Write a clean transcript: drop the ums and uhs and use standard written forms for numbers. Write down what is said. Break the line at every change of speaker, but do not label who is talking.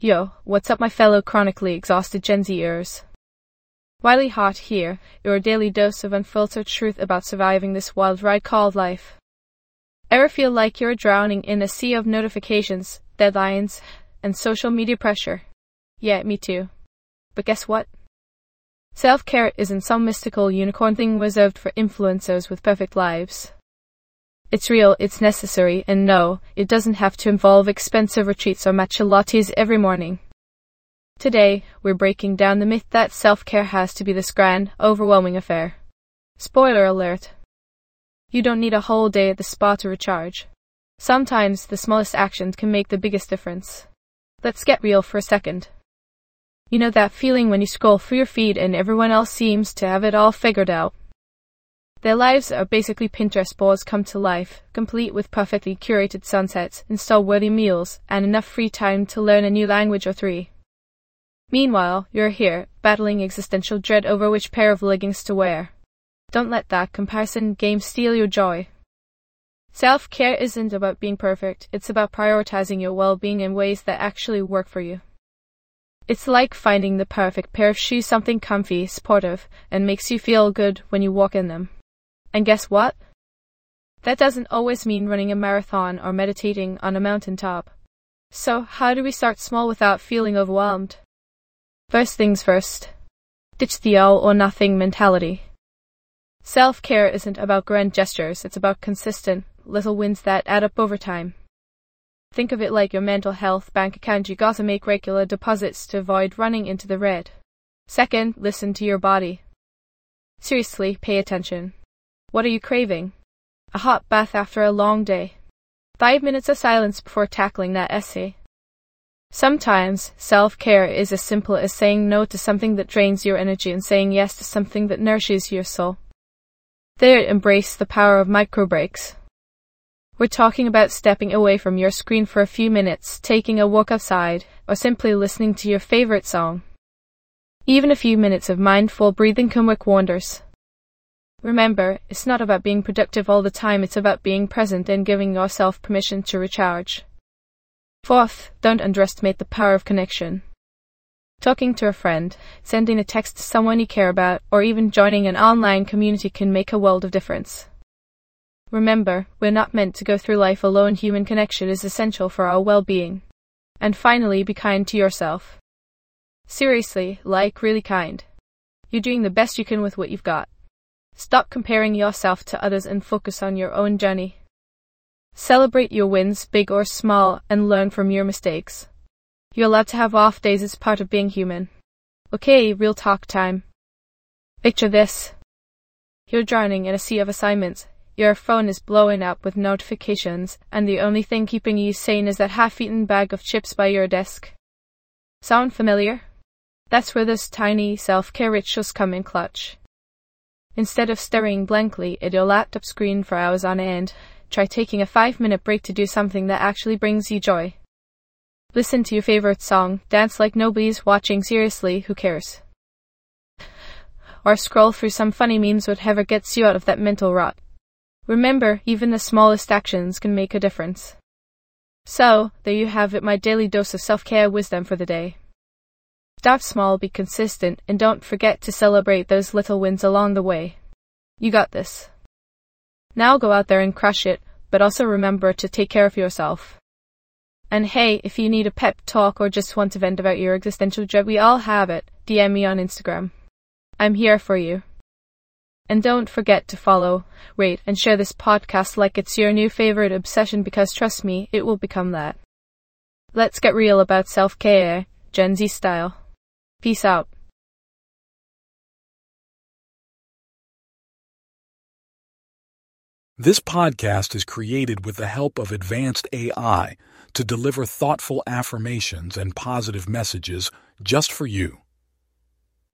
Yo, what's up my fellow chronically exhausted Gen Zers? Wiley Hot here, your daily dose of unfiltered truth about surviving this wild ride called life. Ever feel like you're drowning in a sea of notifications, deadlines, and social media pressure? Yeah, me too. But guess what? Self-care isn't some mystical unicorn thing reserved for influencers with perfect lives. It's real, it's necessary, and no, it doesn't have to involve expensive retreats or matcha lattes every morning. Today, we're breaking down the myth that self-care has to be this grand, overwhelming affair. Spoiler alert. You don't need a whole day at the spa to recharge. Sometimes the smallest actions can make the biggest difference. Let's get real for a second. You know that feeling when you scroll through your feed and everyone else seems to have it all figured out? Their lives are basically Pinterest boards come to life, complete with perfectly curated sunsets, install-worthy meals, and enough free time to learn a new language or three. Meanwhile, you're here, battling existential dread over which pair of leggings to wear. Don't let that comparison game steal your joy. Self-care isn't about being perfect, it's about prioritizing your well-being in ways that actually work for you. It's like finding the perfect pair of shoes, something comfy, sportive, and makes you feel good when you walk in them. And guess what? That doesn't always mean running a marathon or meditating on a mountaintop. So, how do we start small without feeling overwhelmed? First things first. Ditch the all or nothing mentality. Self-care isn't about grand gestures, it's about consistent, little wins that add up over time. Think of it like your mental health bank account. You gotta make regular deposits to avoid running into the red. Second, listen to your body. Seriously, pay attention. What are you craving? A hot bath after a long day? 5 minutes of silence before tackling that essay? Sometimes, self-care is as simple as saying no to something that drains your energy and saying yes to something that nourishes your soul. Third, embrace the power of micro breaks. We're talking about stepping away from your screen for a few minutes, taking a walk outside, or simply listening to your favorite song. Even a few minutes of mindful breathing can work wonders. Remember, it's not about being productive all the time, it's about being present and giving yourself permission to recharge. Fourth, don't underestimate the power of connection. Talking to a friend, sending a text to someone you care about, or even joining an online community can make a world of difference. Remember, we're not meant to go through life alone. Human connection is essential for our well-being. And finally, be kind to yourself. Seriously, like really kind. You're doing the best you can with what you've got. Stop comparing yourself to others and focus on your own journey. Celebrate your wins, big or small, and learn from your mistakes. You're allowed to have off days, it's part of being human. Okay, real talk time. Picture this. You're drowning in a sea of assignments. Your phone is blowing up with notifications, and the only thing keeping you sane is that half-eaten bag of chips by your desk. Sound familiar? That's where those tiny self-care rituals come in clutch. Instead of staring blankly at your laptop screen for hours on end, try taking a 5-minute break to do something that actually brings you joy. Listen to your favorite song, dance like nobody's watching, seriously, who cares? Or scroll through some funny memes, whatever gets you out of that mental rut. Remember, even the smallest actions can make a difference. So, there you have it, my daily dose of self-care wisdom for the day. Start small, be consistent, and don't forget to celebrate those little wins along the way. You got this. Now go out there and crush it, but also remember to take care of yourself. And hey, if you need a pep talk or just want to vent about your existential dread, we all have it. DM me on Instagram. I'm here for you. And don't forget to follow, rate, and share this podcast like it's your new favorite obsession, because trust me, it will become that. Let's get real about self-care, Gen Z style. Peace out.
This podcast is created with the help of advanced AI to deliver thoughtful affirmations and positive messages just for you.